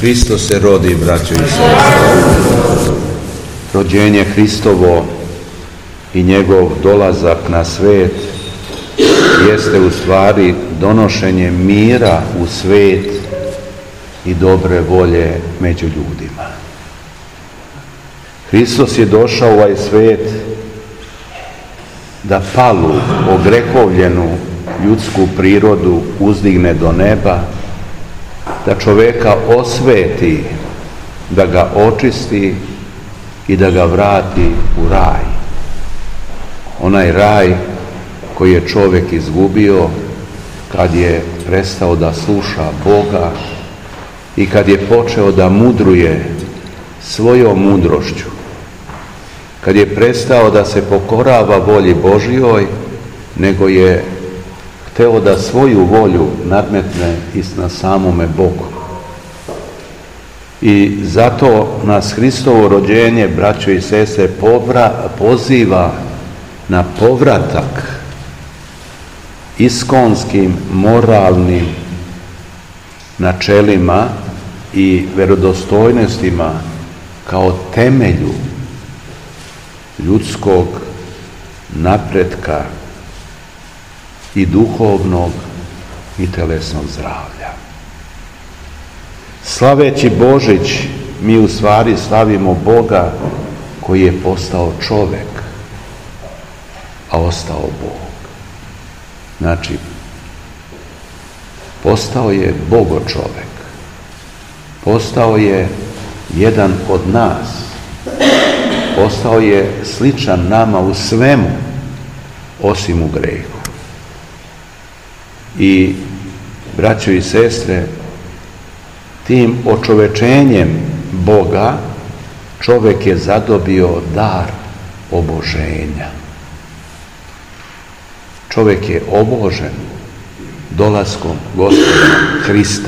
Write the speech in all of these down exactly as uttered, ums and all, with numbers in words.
Hristos se rodi, braćo i sestre. Rođenje Hristovo i njegov dolazak na svet jeste u stvari donošenje mira u svet i dobre volje među ljudima. Hristos je došao u ovaj svet da palu, ogrehovljenu ljudsku prirodu uzdigne do neba, da čoveka osveti, da ga očisti i da ga vrati u raj. Onaj raj koji je čovjek izgubio kad je prestao da sluša Boga i kad je počeo da mudruje svojom mudrošću, kad je prestao da se pokorava volji Božjoj, nego je hteo da svoju volju nadmetne i na samome Bogu. I zato nas Hristovo rođenje, braćo i sestre, povra, poziva na povratak iskonskim moralnim načelima i vjerodostojnostima kao temelju ljudskog napretka i duhovnog i telesnog zdravlja. Slaveći Božić, mi u stvari slavimo Boga koji je postao čovjek, a ostao Bog. Znači, postao je Bogo čovjek, postao je jedan od nas, postao je sličan nama u svemu, osim u grehu. I, braćo i sestre, tim očovečenjem Boga čovjek je zadobio dar oboženja. Čovjek je obožen dolaskom Gospoda Hrista.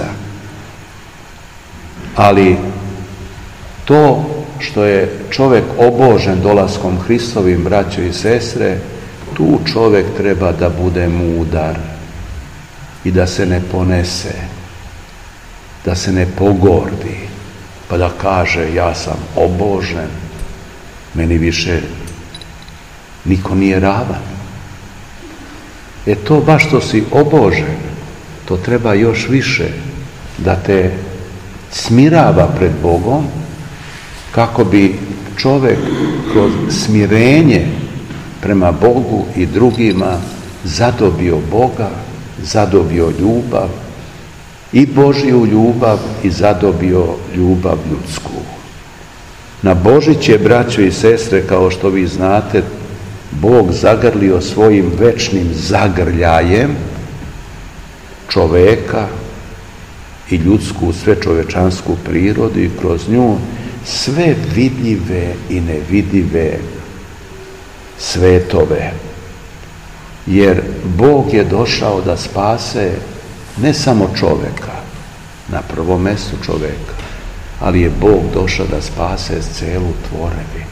Ali to što je čovjek obožen dolaskom Hristovim, braćo i sestre, tu čovjek treba da bude mudar i da se ne ponese, da se ne pogordi, pa da kaže ja sam obožen, meni više niko nije ravan. E to baš što si obožen, to treba još više da te smirava pred Bogom, kako bi čovjek kroz smirenje prema Bogu i drugima zadobio Boga, zadobio ljubav, i Božju ljubav i zadobio ljubav ljudsku. Na Božić je, braćo i sestre, kao što vi znate, Bog zagrlio svojim večnim zagrljajem čoveka i ljudsku, sve čovečansku prirodu i kroz nju sve vidljive i nevidljive svetove. Jer Bog je došao da spase ne samo čovjeka, na prvom mjestu čovjeka, ali je Bog došao da spase celu tvorevinu.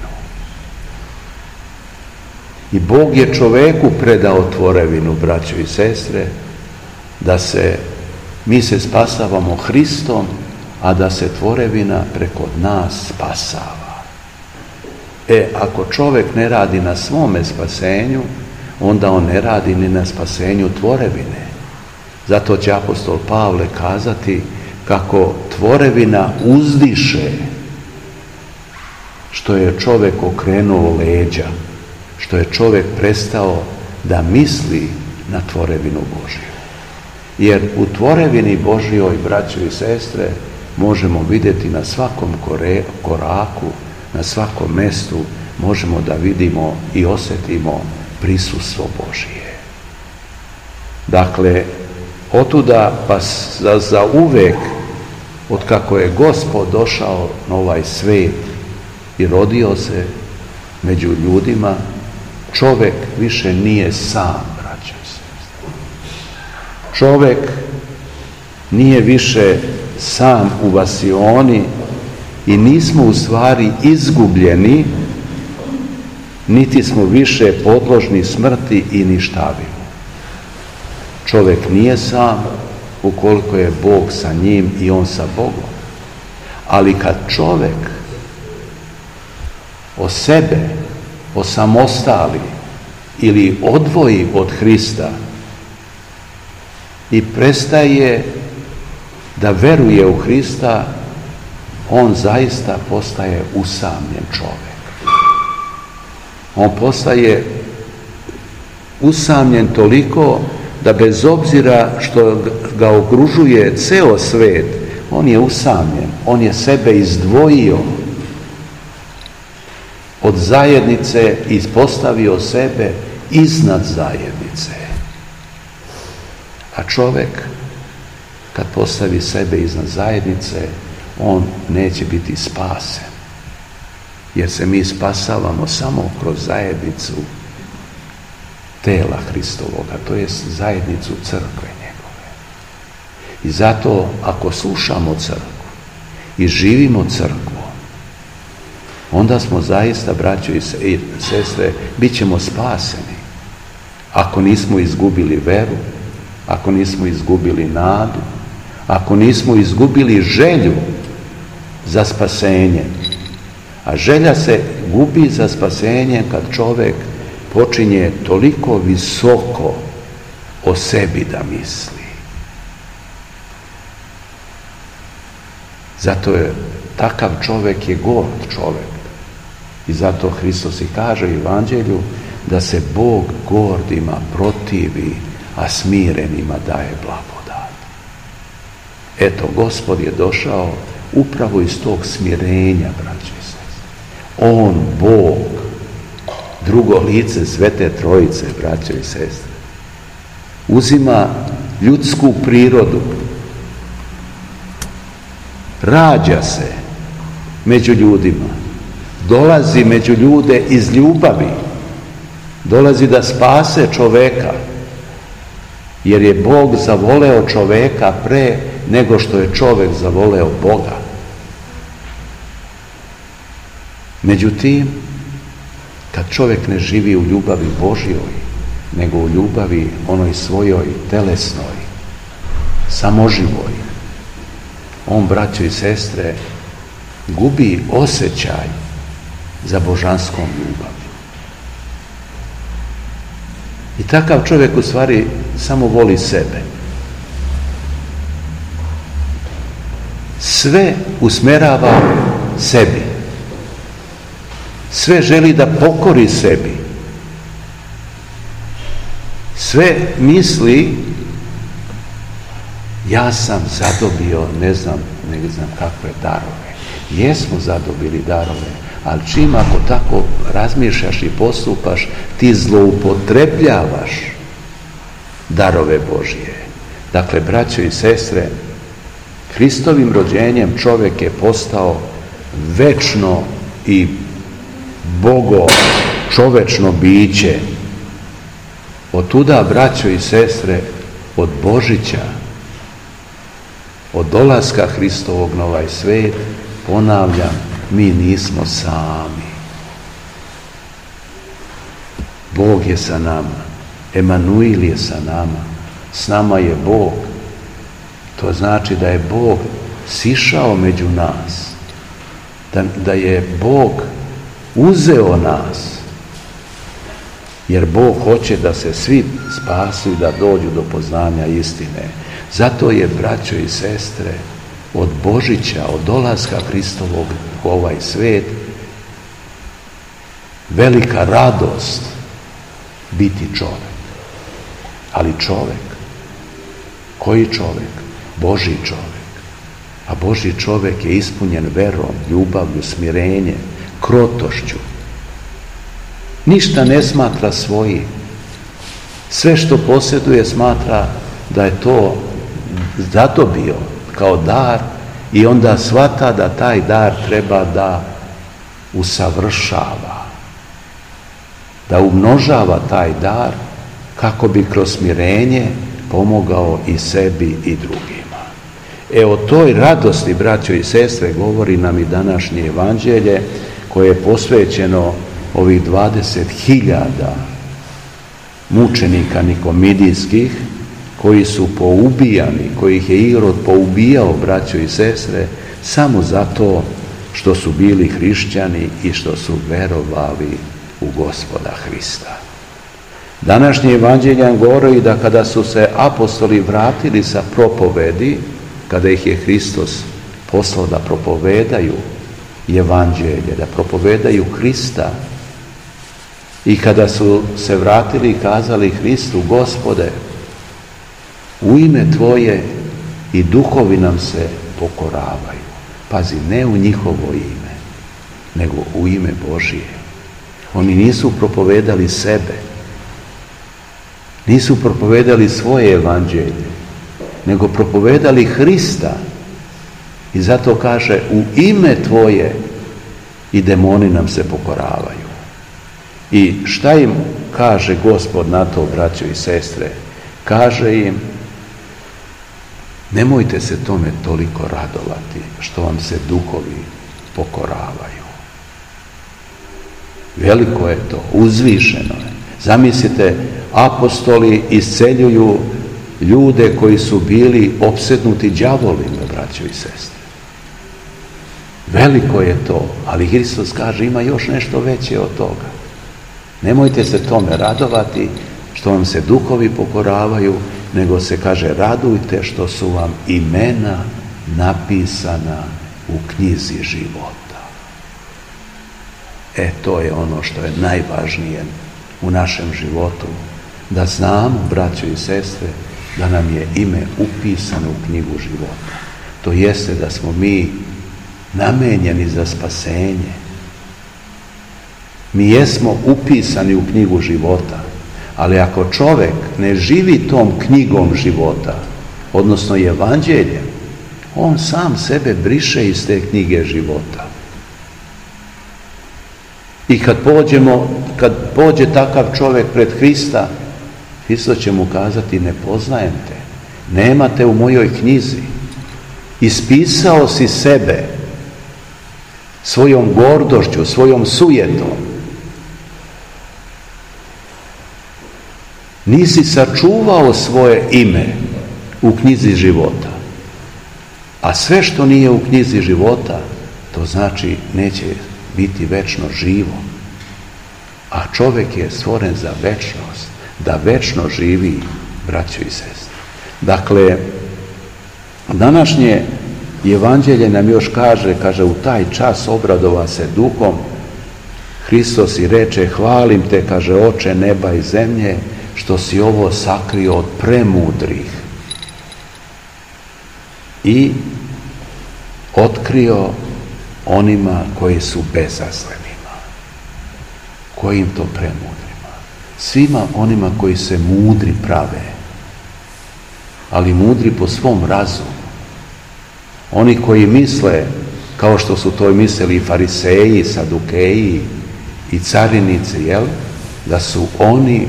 I Bog je čovjeku predao tvorevinu, braćo i sestre, da se, mi se spasavamo Hristom, a da se tvorevina preko nas spasava. E, ako čovjek ne radi na svome spasenju, onda on ne radi ni na spasenju tvorevine. Zato će apostol Pavle kazati kako tvorevina uzdiše što je čovjek okrenuo leđa, što je čovjek prestao da misli na tvorevinu Božju. Jer u tvorevini Božjoj, braćo i sestre, možemo vidjeti na svakom kore, koraku, na svakom mjestu, možemo da vidimo i osjetimo prisustvo Božje. Dakle, otuda pa za, za uvek, od kako je Gospod došao na ovaj svet i rodio se među ljudima, čovjek više nije sam, braćo i sestre. Čovjek nije više sam u vasioni i nismo u stvari izgubljeni, niti smo više podložni smrti i ništavima. Čovjek nije sam ukoliko je Bog sa njim i on sa Bogom. Ali kad čovjek o sebe osamostali ili odvoji od Hrista i prestaje da veruje u Hrista, on zaista postaje usamljen čovjek. On postaje usamljen toliko da bez obzira što ga okružuje ceo svet, on je usamljen, on je sebe izdvojio od zajednice i postavio sebe iznad zajednice. A čovjek kad postavi sebe iznad zajednice, on neće biti spasen. Jer se mi spasavamo samo kroz zajednicu tela Hristovoga, to jest zajednicu crkve njegove. I zato ako slušamo crkvu i živimo crkvu, onda smo zaista, braćo i sestre, bit ćemo spaseni. Ako nismo izgubili veru, ako nismo izgubili nadu, ako nismo izgubili želju za spasenje. A želja se gubi za spasenje kad čovjek počinje toliko visoko o sebi da misli. Zato je takav čovjek je gord čovjek. I zato Hristos i kaže u Evanđelju da se Bog gordima protivi, a smirenima daje blagodat. Eto, Gospod je došao upravo iz tog smirenja, braće i sestre. On, Bog, drugo lice Svete Trojice, braće i sestre, uzima ljudsku prirodu, rađa se među ljudima, dolazi među ljude iz ljubavi, dolazi da spase čoveka, jer je Bog zavoleo čoveka pre nego što je čovek zavoleo Boga. Međutim, kad čovjek ne živi u ljubavi Božjoj, nego u ljubavi onoj svojoj telesnoj, samoživoj, on, braćo i sestre, gubi osjećaj za božanskom ljubavi. I takav čovjek u stvari samo voli sebe. Sve usmerava sebi. Sve želi da pokori sebi. Sve misli, ja sam zadobio, ne znam, ne znam kakve darove. Jesmo zadobili darove, ali čim ako tako razmišljaš i postupaš, ti zloupotrebljavaš darove Božje. Dakle, braćo i sestre, Hristovim rođenjem čovjek je postao večno i bogo čovečno biće. Od tuda, braćo i sestre, od Božića, od dolaska Hristovog na ovaj svet, ponavljam, mi nismo sami. Bog je sa nama. Emanuil je sa nama. S nama je Bog. To znači da je Bog sišao među nas. Da, da je Bog uzeo nas. Jer Bog hoće da se svi spasu i da dođu do poznanja istine. Zato je, braćo i sestre, od Božića, od dolaska Hristovog u ovaj svet, velika radost biti čovjek. Ali čovjek, koji čovjek? Božji čovjek. A Božji čovjek je ispunjen verom, ljubavlju, smirenjem, krotošću. Ništa ne smatra svojim. Sve što posjeduje smatra da je to zadobio kao dar i onda shvata da taj dar treba da usavršava, da umnožava taj dar kako bi kroz smirenje pomogao i sebi i drugima. E o toj radosti, braćo i sestre, govori nam i današnje evanđelje koje je posvećeno ovih dvadeset hiljada mučenika nikomidijskih koji su poubijani, kojih je Irod poubijao, braćo i sestre, samo zato što su bili hrišćani i što su verovali u Gospoda Hrista. Današnje evanđelje govori da kada su se apostoli vratili sa propovedi, kada ih je Hristos poslao da propovedaju evanđelje, da propovedaju Hrista, i kada su se vratili i kazali Hristu: Gospode, u ime Tvoje i duhovi nam se pokoravaju. Pazi, ne u njihovo ime, nego u ime Božije. Oni nisu propovedali sebe, nisu propovedali svoje evanđelje, nego propovedali Hrista. I zato kaže: u ime Tvoje i demoni nam se pokoravaju. I šta im kaže Gospod na to, braćo i sestre? Kaže im: nemojte se tome toliko radovati što vam se duhovi pokoravaju. Veliko je to, uzvišeno je. Zamislite, apostoli isceljuju ljude koji su bili opsednuti đavolima, braćo i sestre. Veliko je to, ali Hristos kaže: ima još nešto veće od toga. Nemojte se tome radovati što vam se duhovi pokoravaju, nego se kaže: radujte što su vam imena napisana u knjizi života. E, to je ono što je najvažnije u našem životu, da znamo, braćo i sestre, da nam je ime upisano u knjigu života. To jeste da smo mi namenjeni za spasenje. Mi jesmo upisani u knjigu života, ali ako čovjek ne živi tom knjigom života, odnosno evanđeljem, on sam sebe briše iz te knjige života. I kad pođemo, kad pođe takav čovjek pred Hrista, Hristos će mu kazati: ne poznajem te, nema te u mojoj knjizi. Ispisao si sebe svojom gordošću, svojom sujetom. Nisi sačuvao svoje ime u knjizi života. A sve što nije u knjizi života, to znači neće biti večno živo. A čovjek je stvoren za večnost, da večno živi, braćo i sestre. Dakle, današnje evanđelje nam još kaže, kaže: u taj čas obradova se duhom Hristos i reče: hvalim te, kaže, Oče neba i zemlje, što si ovo sakrio od premudrih i otkrio onima koji su bezazlenima. Kojim to premudrima? Svima onima koji se mudri prave, ali mudri po svom razumu. Oni koji misle, kao što su to mislili fariseji, sadukeji i carinici, jel? Da su oni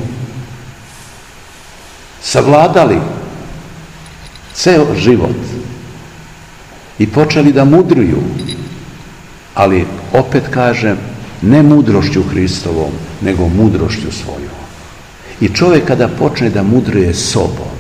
savladali ceo život i počeli da mudruju, ali opet kažem, ne mudrošću Hristovom, nego mudrošću svojom. I čovjek kada počne da mudruje sobom,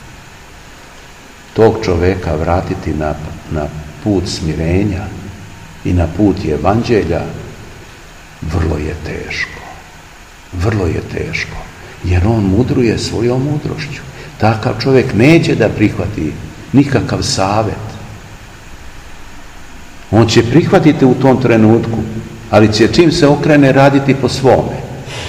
tog čovjeka vratiti na, na put smirenja i na put evanđelja vrlo je teško. Vrlo je teško. Jer on mudruje svojom mudrošću. Takav čovjek neće da prihvati nikakav savjet. On će prihvatiti u tom trenutku, ali će čim se okrene raditi po svome.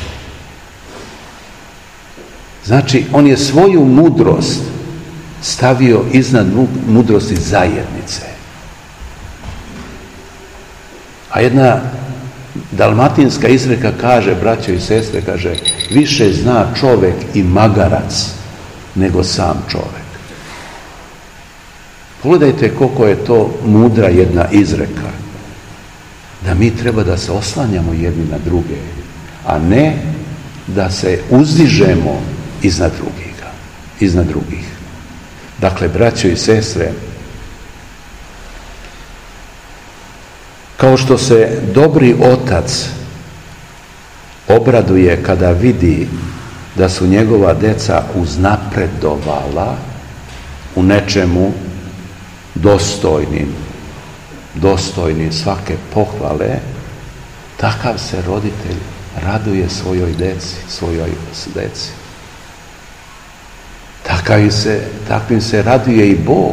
Znači, on je svoju mudrost stavio iznad mudrosti zajednice. A jedna dalmatinska izreka kaže, braćo i sestre, kaže: više zna čovjek i magarac nego sam čovjek. Pogledajte koliko je to mudra jedna izreka. Da mi treba da se oslanjamo jedni na druge, a ne da se uzdižemo iznad drugiga, iznad drugih. Dakle, braćo i sestre, kao što se dobri otac obraduje kada vidi da su njegova deca uznapredovala u nečemu dostojnim dostojni svake pohvale, takav se roditelj raduje svojoj deci, svojoj deci. Takvim se, takvim se raduje i Bog.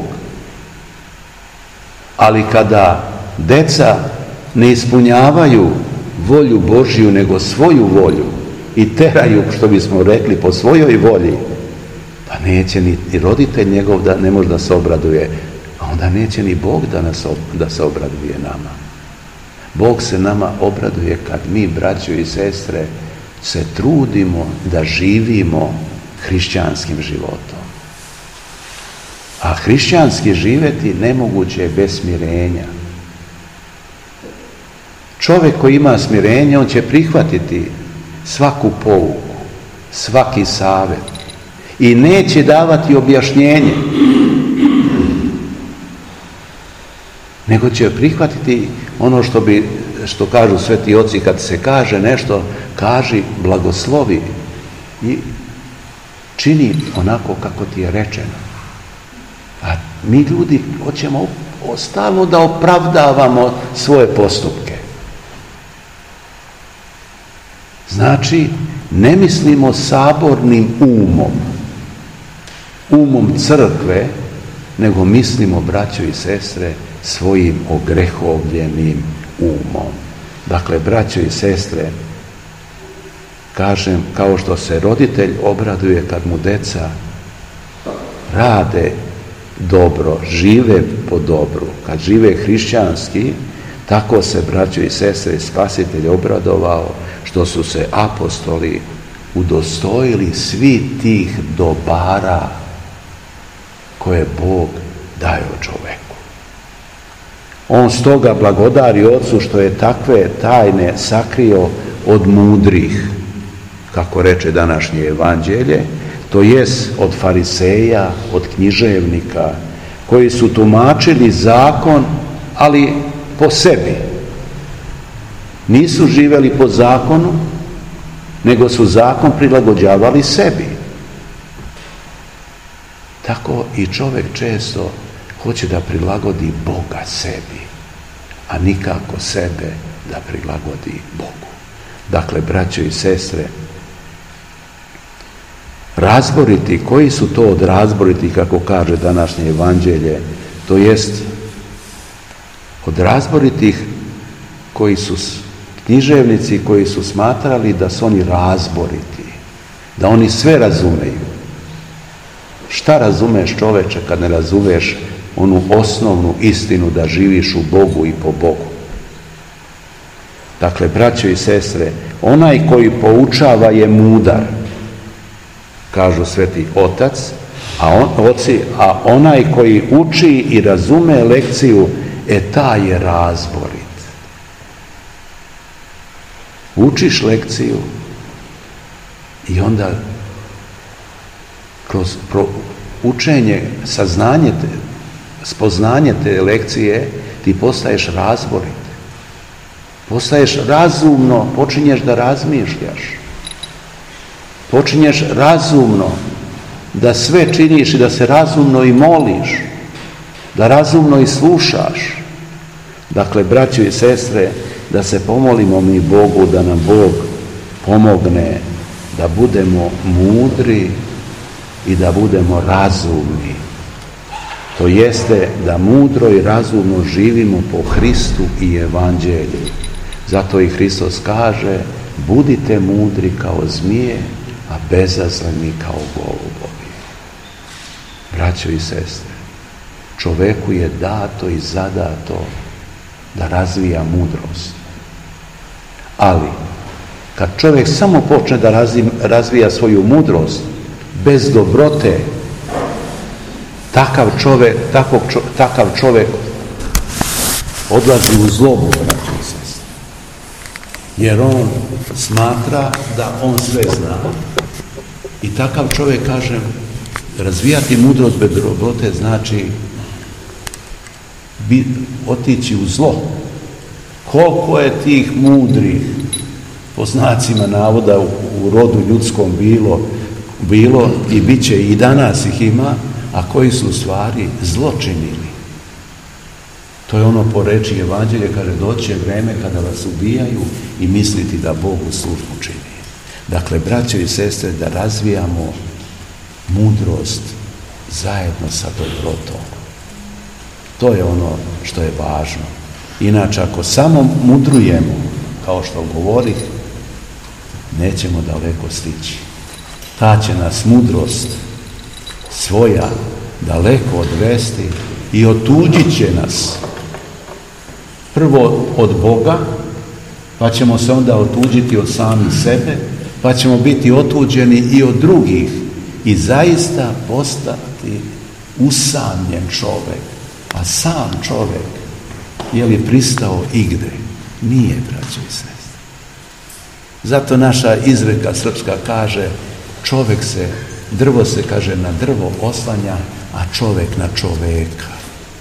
Ali kada deca ne ispunjavaju volju Božju, nego svoju volju i teraju, što bismo rekli, po svojoj volji, pa neće ni, ni roditelj njegov da ne može da se obraduje, a onda neće ni Bog da, nas, da se obraduje nama. Bog se nama obraduje kad mi, braćo i sestre, se trudimo da živimo hrišćanskim životom. A hrišćanski živjeti nemoguće je bez smirenja. Čovjek koji ima smirenje, on će prihvatiti svaku pouku, svaki savjet i neće davati objašnjenje, nego će prihvatiti ono što bi, što kažu sveti oci, kad se kaže nešto, kaži, blagoslovi i čini onako kako ti je rečeno. A mi ljudi hoćemo stalno da opravdavamo svoje postupke. Znači, ne mislimo sabornim umom, umom crkve, nego mislimo, braćo i sestre, svojim ogrehovljenim umom. Dakle, braćo i sestre, kažem, kao što se roditelj obraduje kad mu deca rade dobro, žive po dobru, kad žive hrišćanski, tako se, braćo i sestre, Spasitelj obradovao što su se apostoli udostojili svi tih dobara koje Bog daje čoveku. On stoga blagodari Otcu što je takve tajne sakrio od mudrih, kako reče današnje evanđelje, to jest od fariseja, od književnika, koji su tumačili zakon, ali po sebi. Nisu živjeli po zakonu, nego su zakon prilagođavali sebi. Tako i čovjek često hoće da prilagodi Boga sebi, a nikako sebe da prilagodi Bogu. Dakle, braćo i sestre, razboriti, koji su to od razboriti, kako kaže današnje evanđelje, to jest od razboritih koji su književnici, koji su smatrali da su oni razboriti, da oni sve razumeju. Šta razumeš, čoveče, kad ne razumeš onu osnovnu istinu da živiš u Bogu i po Bogu? Dakle, braćo i sestre, onaj koji poučava je mudar, kažu sveti otac, a, on, oci, a onaj koji uči i razume lekciju, e taj je razborit. Učiš lekciju i onda kroz pro, učenje, saznanje, te, spoznanje te lekcije, ti postaješ razborit. Postaješ razumno, počinješ da razmišljaš. Počinješ razumno da sve činiš i da se razumno i moliš, da razumno i slušaš. Dakle, braćo i sestre, da se pomolimo mi Bogu, da nam Bog pomogne da budemo mudri i da budemo razumni. To jeste da mudro i razumno živimo po Hristu i evanđelju. Zato i Hristos kaže: budite mudri kao zmije, a bezazleni kao golubovi. Braćo i sestre, čoveku je dato i zadato da razvija mudrost. Ali, kad čovjek samo počne da razvija svoju mudrost, bez dobrote, takav čovjek, takav čovjek, takav čovjek odlazi u zlobu, braćo i sestre. Jer on smatra da on sve zna. I takav čovjek, kažem, razvijati mudrost bez dobrote znači otići u zlo. Koliko je tih mudrih, po znacima navoda, u, u rodu ljudskom bilo, bilo i bit će i danas ih ima, a koji su u stvari zlo činili. To je ono po reči Evanđelje, kaže, doće vreme kada vas ubijaju i misliti da Bogu službu čini. Dakle, braćo i sestre, da razvijamo mudrost zajedno sa dobrotom. To je ono što je važno. Inače, ako samo mudrujemo, kao što govori, nećemo daleko stići. Ta će nas mudrost svoja daleko odvesti i otuđit će nas prvo od Boga, pa ćemo se onda otuđiti od samih sebe, pa ćemo biti otuđeni i od drugih i zaista postati usamljen čovjek. A sam čovjek, je li pristao igde? Nije, braćo i sestre. Zato naša izreka srpska kaže, čovjek se, drvo se, kaže, na drvo oslanja, a čovjek na čovjeka.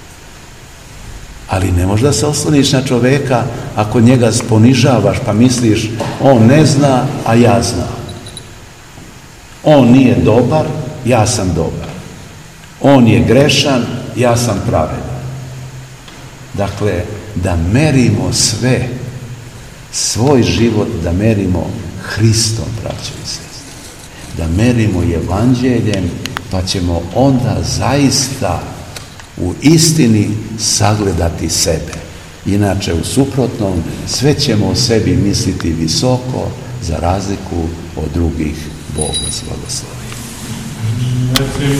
Ali ne možda se osloniš na čovjeka ako njega ponižavaš pa misliš, on ne zna, a ja znam. On nije dobar, ja sam dobar. On je grešan, ja sam pravedan. Dakle, da merimo sve, svoj život da merimo Hristom, braćo i sestre. Da merimo Evanđeljem, pa ćemo onda zaista u istini sagledati sebe. Inače, u suprotnom, sve ćemo o sebi misliti visoko, za razliku od drugih. Bog vas blagoslovi.